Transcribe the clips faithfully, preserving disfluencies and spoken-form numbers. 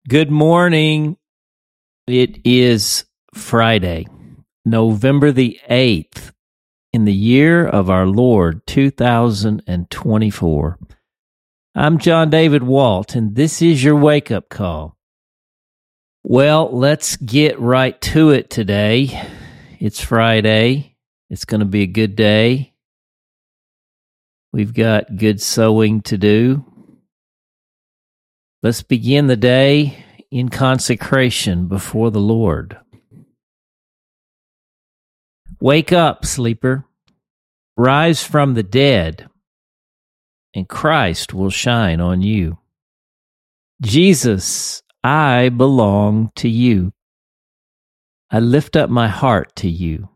Good morning. It is Friday, November the eighth, in the year of our Lord, two thousand twenty-four. I'm John David Walt, and this is your wake-up call. Well, let's get right to it today. It's Friday. It's going to be a good day. We've got good sewing to do. Let's begin the day in consecration before the Lord. Wake up, sleeper. Rise from the dead, and Christ will shine on you. Jesus, I belong to you. I lift up my heart to you.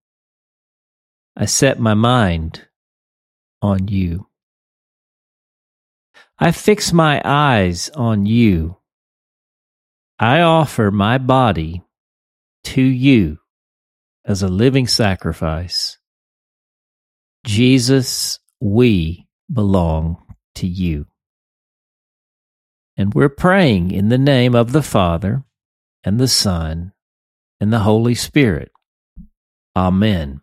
I set my mind on you. I fix my eyes on you. I offer my body to you as a living sacrifice. Jesus, we belong to you. And we're praying in the name of the Father, and the Son, and the Holy Spirit. Amen.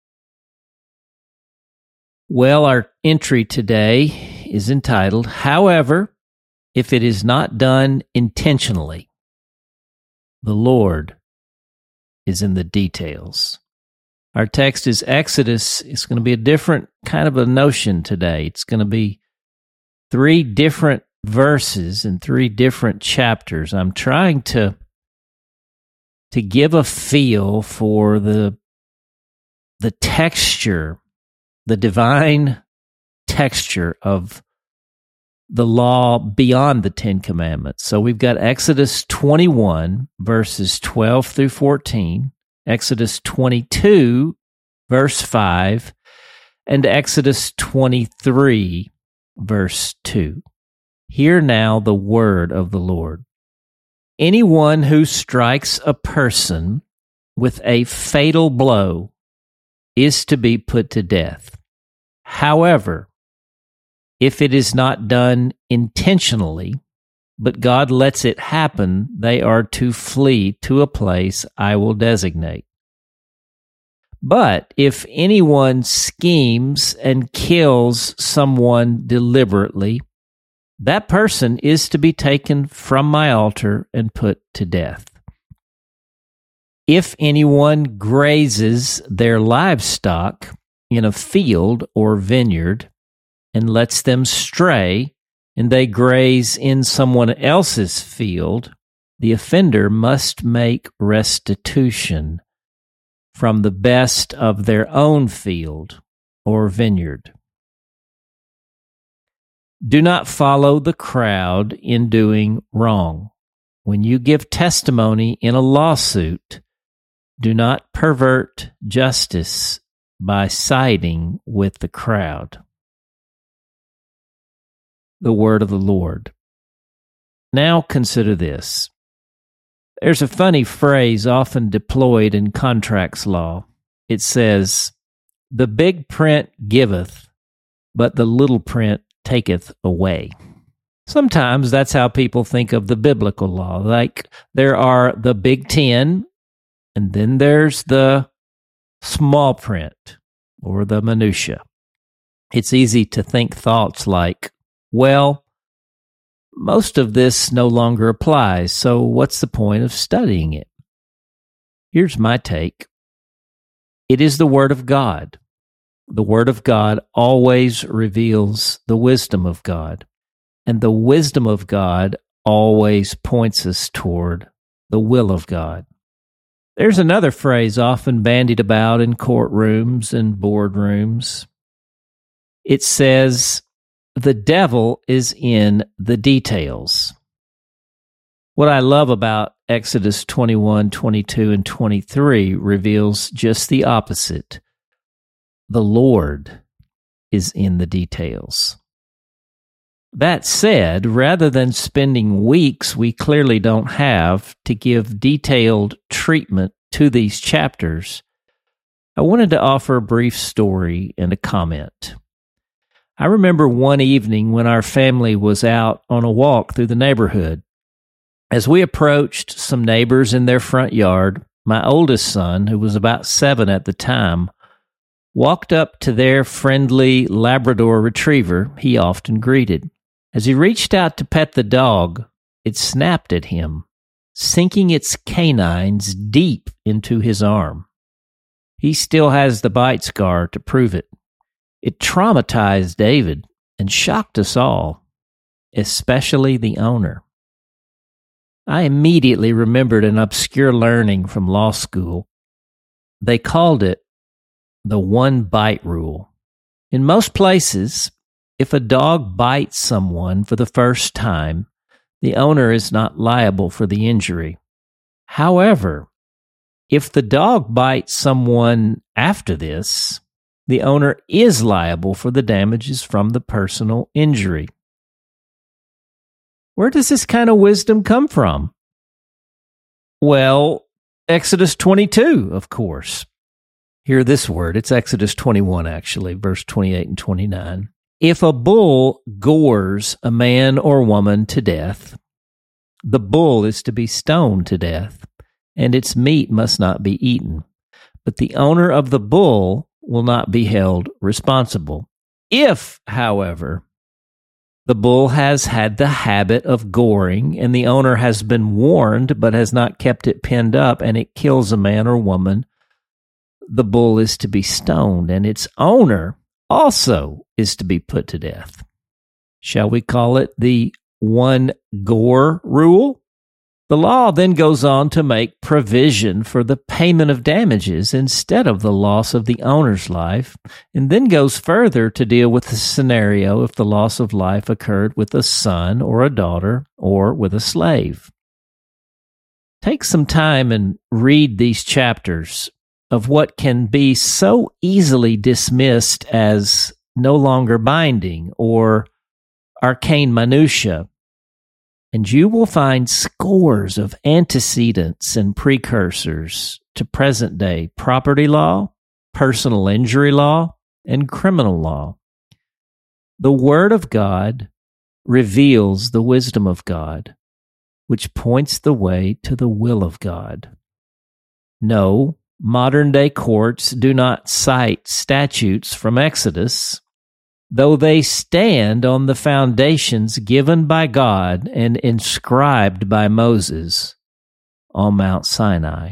Well, our entry today is entitled, However, if it is not done intentionally, the Lord is in the details. Our text is Exodus. It's going to be a different kind of a notion today. It's going to be three different verses in three different chapters. I'm trying to, to give a feel for the, the texture, the divine texture of the law beyond the Ten Commandments. So we've got Exodus twenty-one, verses twelve through fourteen, Exodus twenty-two, verse five, and Exodus twenty-three, verse two. Hear now the word of the Lord. Anyone who strikes a person with a fatal blow is to be put to death. However, if it is not done intentionally, but God lets it happen, they are to flee to a place I will designate. But if anyone schemes and kills someone deliberately, that person is to be taken from my altar and put to death. If anyone grazes their livestock in a field or vineyard and lets them stray, and they graze in someone else's field, the offender must make restitution from the best of their own field or vineyard. Do not follow the crowd in doing wrong. When you give testimony in a lawsuit, do not pervert justice by siding with the crowd. The word of the Lord. Now consider this. There's a funny phrase often deployed in contracts law. It says, the big print giveth, but the little print taketh away. Sometimes that's how people think of the biblical law. Like there are the big ten, and then there's the small print or the minutia. It's easy to think thoughts like, well, most of this no longer applies, so what's the point of studying it? Here's my take. It is the Word of God. The Word of God always reveals the wisdom of God, and the wisdom of God always points us toward the will of God. There's another phrase often bandied about in courtrooms and boardrooms. It says, the devil is in the details. What I love about Exodus twenty-one, twenty-two, and twenty-three reveals just the opposite. The Lord is in the details. That said, rather than spending weeks we clearly don't have to give detailed treatment to these chapters, I wanted to offer a brief story and a comment. I remember one evening when our family was out on a walk through the neighborhood. As we approached some neighbors in their front yard, my oldest son, who was about seven at the time, walked up to their friendly Labrador retriever he often greeted. As he reached out to pet the dog, it snapped at him, sinking its canines deep into his arm. He still has the bite scar to prove it. It traumatized David and shocked us all, especially the owner. I immediately remembered an obscure learning from law school. They called it the one bite rule. In most places, if a dog bites someone for the first time, the owner is not liable for the injury. However, if the dog bites someone after this, the owner is liable for the damages from the personal injury. Where does this kind of wisdom come from? Well, Exodus twenty-two, of course. Hear this word. It's Exodus twenty-one, actually, verse twenty-eight and twenty-nine. If a bull gores a man or woman to death, the bull is to be stoned to death, and its meat must not be eaten. But the owner of the bull will not be held responsible. If, however, the bull has had the habit of goring, and the owner has been warned but has not kept it pinned up, and it kills a man or woman, the bull is to be stoned, and its owner also is to be put to death. Shall we call it the one gore rule? The law then goes on to make provision for the payment of damages instead of the loss of the owner's life, and then goes further to deal with the scenario if the loss of life occurred with a son or a daughter or with a slave. Take some time and read these chapters of what can be so easily dismissed as no longer binding or arcane minutia, and you will find scores of antecedents and precursors to present-day property law, personal injury law, and criminal law. The Word of God reveals the wisdom of God, which points the way to the will of God. No, modern-day courts do not cite statutes from Exodus, though they stand on the foundations given by God and inscribed by Moses on Mount Sinai.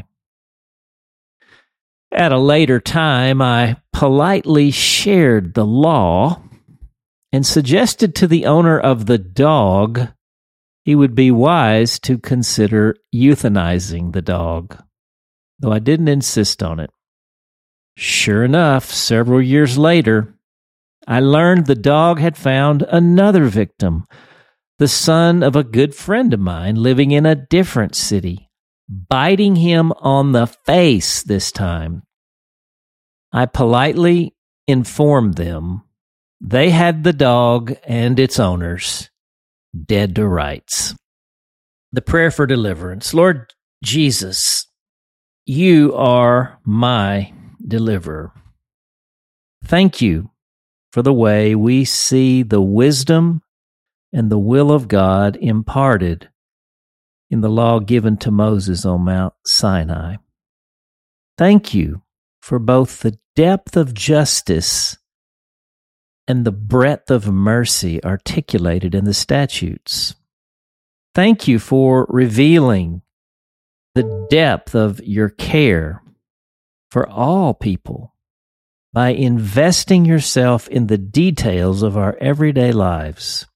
At a later time, I politely shared the law and suggested to the owner of the dog he would be wise to consider euthanizing the dog, though I didn't insist on it. Sure enough, several years later, I learned the dog had found another victim, the son of a good friend of mine living in a different city, biting him on the face this time. I politely informed them they had the dog and its owners dead to rights. The prayer for deliverance. Lord Jesus, you are my deliverer. Thank you for the way we see the wisdom and the will of God imparted in the law given to Moses on Mount Sinai. Thank you for both the depth of justice and the breadth of mercy articulated in the statutes. Thank you for revealing the depth of your care for all people by investing yourself in the details of our everyday lives.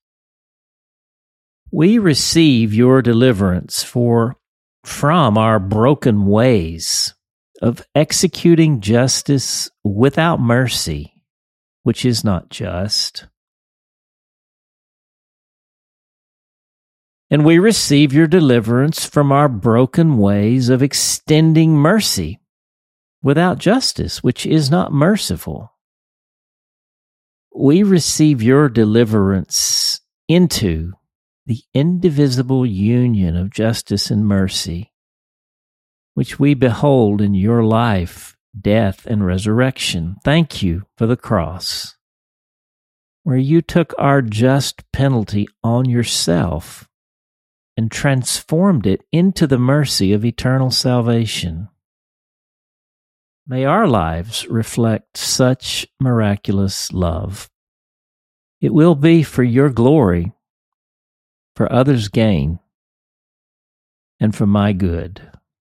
We receive your deliverance for from our broken ways of executing justice without mercy, which is not just. And we receive your deliverance from our broken ways of extending mercy without justice, which is not merciful. We receive your deliverance into the indivisible union of justice and mercy, which we behold in your life, death, and resurrection. Thank you for the cross, where you took our just penalty on yourself and transformed it into the mercy of eternal salvation. May our lives reflect such miraculous love. It will be for your glory, for others' gain, and for my good.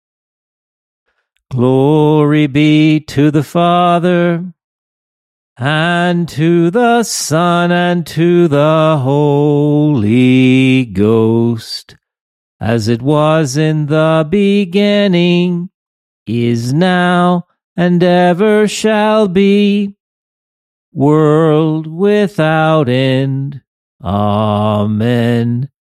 Glory be to the Father, and to the Son, and to the Holy Ghost, as it was in the beginning, is now, and ever shall be, world without end. Amen.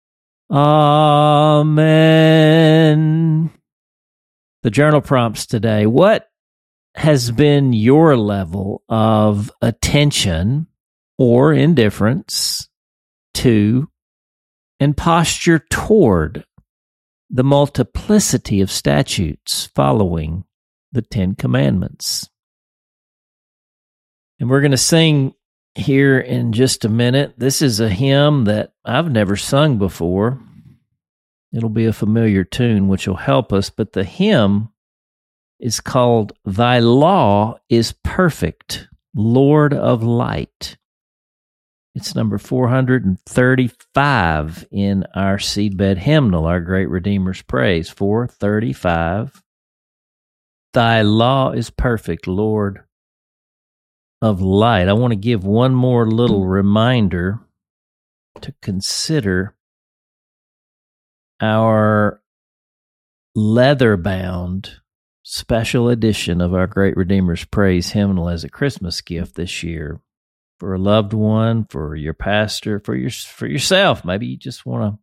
Amen. The journal prompts today: what has been your level of attention or indifference to and posture toward the multiplicity of statutes following the Ten Commandments? And we're going to sing here in just a minute. This is a hymn that I've never sung before. It'll be a familiar tune, which will help us, but the hymn is called "Thy Law is Perfect, Lord of Light." It's number four thirty-five in our seedbed hymnal, our Great Redeemer's Praise, four thirty-five. Thy law is perfect, Lord of light. I want to give one more little reminder to consider our leather-bound special edition of our Great Redeemer's Praise hymnal as a Christmas gift this year for a loved one, for your pastor, for your for yourself. Maybe you just want to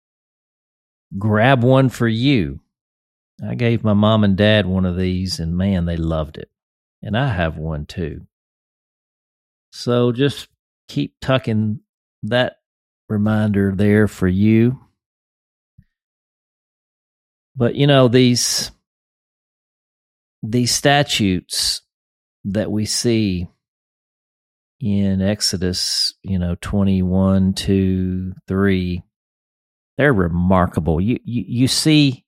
grab one for you. I gave my mom and dad one of these, and man, they loved it. And I have one too. So just keep tucking that reminder there for you. But, you know, these, these statutes that we see in Exodus, you know, twenty-one, two, three, they're remarkable. You, you, you see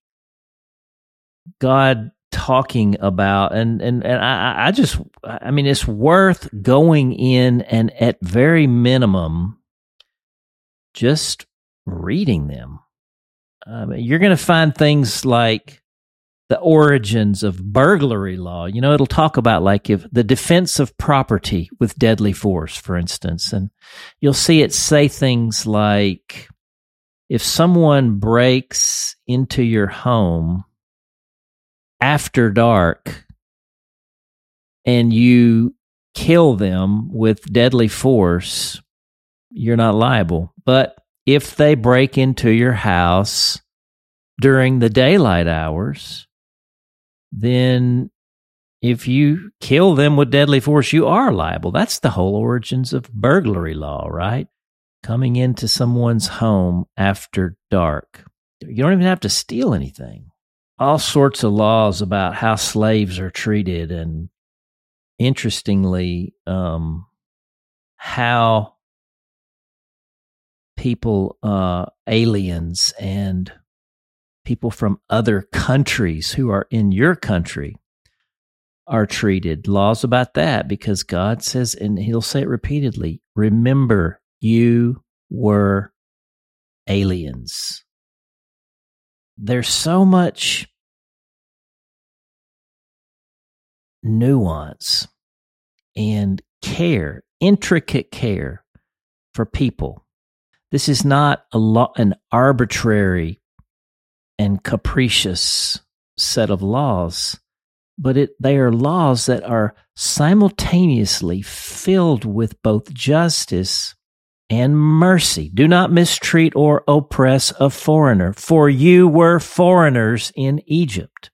God talking about, and, and, and I, I just, I mean, it's worth going in and at very minimum, just reading them. Um, you're going to find things like the origins of burglary law. You know, it'll talk about like if the defense of property with deadly force, for instance, and you'll see it say things like, if someone breaks into your home after dark and you kill them with deadly force, you're not liable. But if they break into your house during the daylight hours, then if you kill them with deadly force, you are liable. That's the whole origins of burglary law, right? Coming into someone's home after dark. You don't even have to steal anything. All sorts of laws about how slaves are treated, and interestingly, um, how people, uh, aliens and people from other countries who are in your country are treated. Laws about that, because God says, and he'll say it repeatedly, remember, you were aliens. There's so much nuance and care, intricate care for people. This is not a law, an arbitrary and capricious set of laws, but it, they are laws that are simultaneously filled with both justice and mercy. Do not mistreat or oppress a foreigner, for you were foreigners in Egypt.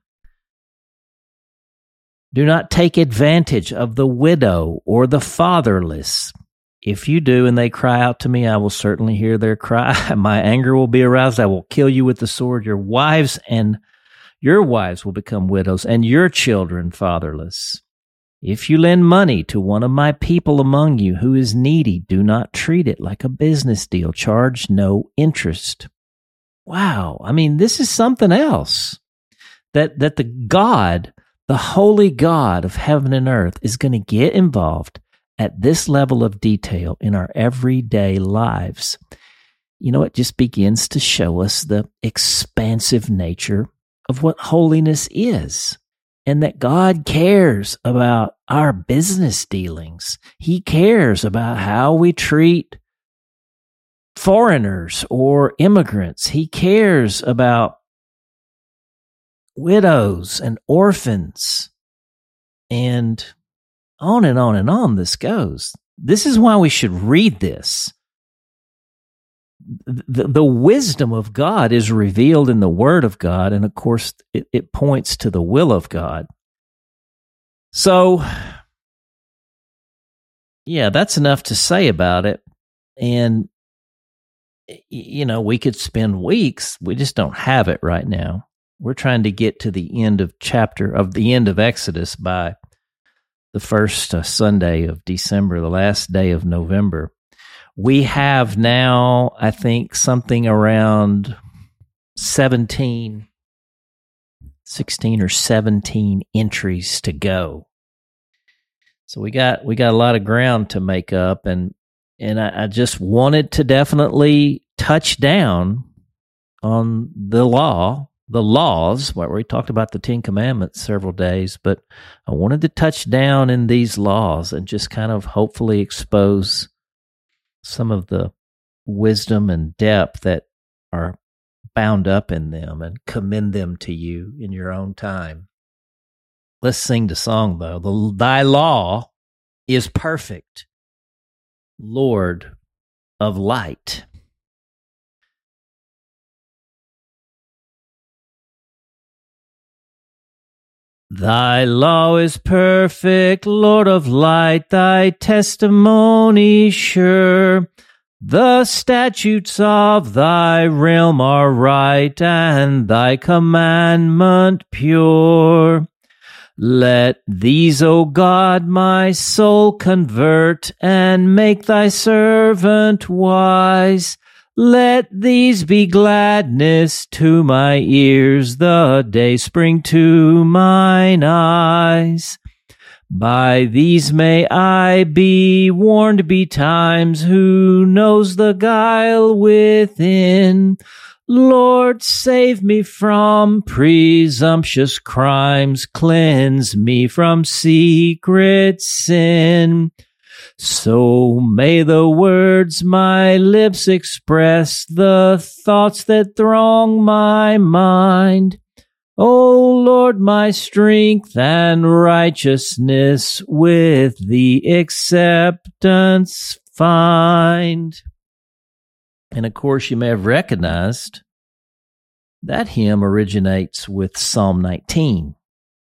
Do not take advantage of the widow or the fatherless. If you do and they cry out to me, I will certainly hear their cry. My anger will be aroused. I will kill you with the sword. Your wives and your wives will become widows, and your children fatherless. If you lend money to one of my people among you who is needy, do not treat it like a business deal. Charge no interest. wow, I mean, this is something else. That, that the God, the holy God of heaven and earth, is going to get involved at this level of detail in our everyday lives. You know, it just begins to show us the expansive nature of what holiness is, and that God cares about our business dealings. He cares about how we treat foreigners or immigrants. He cares about widows and orphans, and on and on and on this goes. This is why we should read this. The, the wisdom of God is revealed in the Word of God, and of course, it, it points to the will of God. So, yeah, that's enough to say about it. And, you know, we could spend weeks. We just don't have it right now. We're trying to get to the end of chapter, of the end of Exodus by the first uh, Sunday of December, the last day of November. We have now, I think, something around seventeen, sixteen or seventeen entries to go. So we got we got a lot of ground to make up, and and I, I just wanted to definitely touch down on the law. The laws, where we talked about the Ten Commandments several days, but I wanted to touch down in these laws and just kind of hopefully expose some of the wisdom and depth that are bound up in them and commend them to you in your own time. Let's sing the song, though. The, Thy law is perfect, Lord of light. Thy law is perfect, Lord of light, thy testimony sure. The statutes of thy realm are right, and thy commandment pure. Let these, O God, my soul convert, and make thy servant wise. Let these be gladness to my ears, the day spring to mine eyes. By these may I be warned betimes, who knows the guile within. Lord, save me from presumptuous crimes, cleanse me from secret sin. So may the words my lips express, the thoughts that throng my mind. O Lord, my strength and righteousness with the acceptance find. And of course, you may have recognized that hymn originates with Psalm nineteen,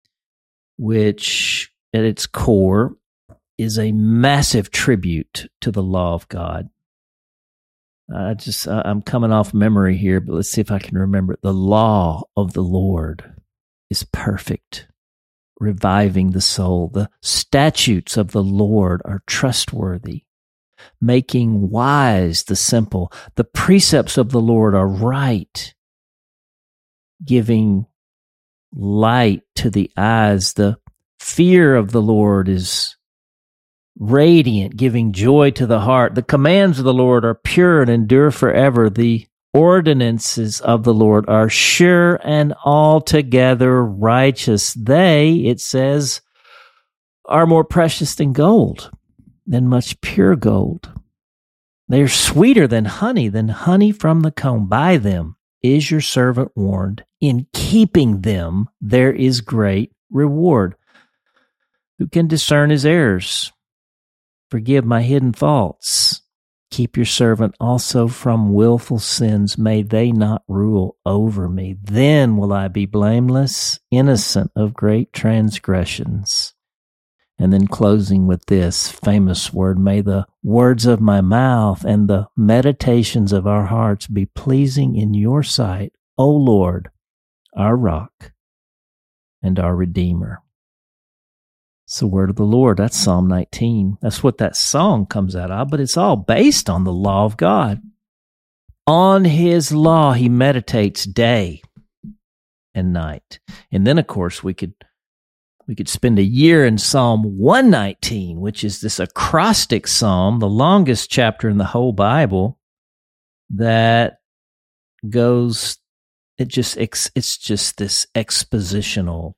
which at its core is a massive tribute to the law of God. I just, I'm coming off memory here, but let's see if I can remember it. The law of the Lord is perfect, reviving the soul. The statutes of the Lord are trustworthy, making wise the simple. The precepts of the Lord are right, giving light to the eyes. The fear of the Lord is radiant, giving joy to the heart. The commands of the Lord are pure and endure forever. The ordinances of the Lord are sure and altogether righteous. They, it says, are more precious than gold, than much pure gold. They are sweeter than honey, than honey from the comb. By them is your servant warned. In keeping them, there is great reward. Who can discern his errors? Forgive my hidden faults. Keep your servant also from willful sins. May they not rule over me. Then will I be blameless, innocent of great transgressions. And then closing with this famous word, may the words of my mouth and the meditations of our hearts be pleasing in your sight, O Lord, our rock and our Redeemer. It's the word of the Lord. That's Psalm nineteen. That's what that song comes out of, but it's all based on the law of God. On his law he meditates day and night. And then, of course, we could we could spend a year in Psalm one nineteen, which is this acrostic psalm, the longest chapter in the whole Bible, that goes, it just it's just this expositional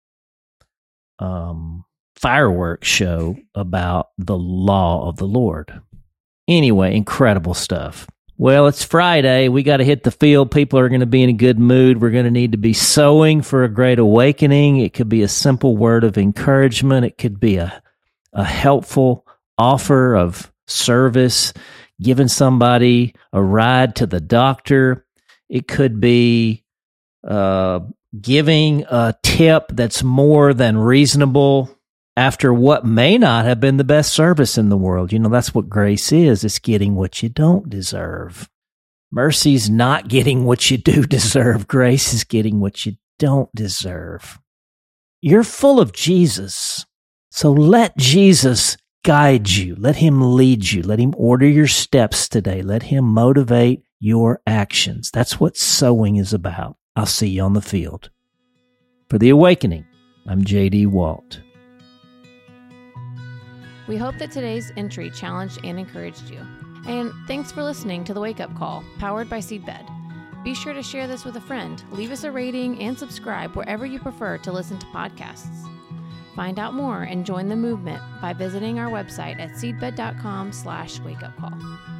um, fireworks show about the law of the Lord. Anyway, incredible stuff. Well, it's Friday. We got to hit the field. People are going to be in a good mood. We're going to need to be sowing for a great awakening. It could be a simple word of encouragement. It could be a, a helpful offer of service, giving somebody a ride to the doctor. It could be uh, giving a tip that's more than reasonable after what may not have been the best service in the world. You know, that's what grace is. It's getting what you don't deserve. Mercy's not getting what you do deserve. Grace is getting what you don't deserve. You're full of Jesus. So let Jesus guide you. Let him lead you. Let him order your steps today. Let him motivate your actions. That's what sowing is about. I'll see you on the field. For The Awakening, I'm J D Walt. We hope that today's entry challenged and encouraged you. And thanks for listening to The Wake Up Call, powered by Seedbed. Be sure to share this with a friend, leave us a rating, and subscribe wherever you prefer to listen to podcasts. Find out more and join the movement by visiting our website at seedbed.com slash wakeupcall.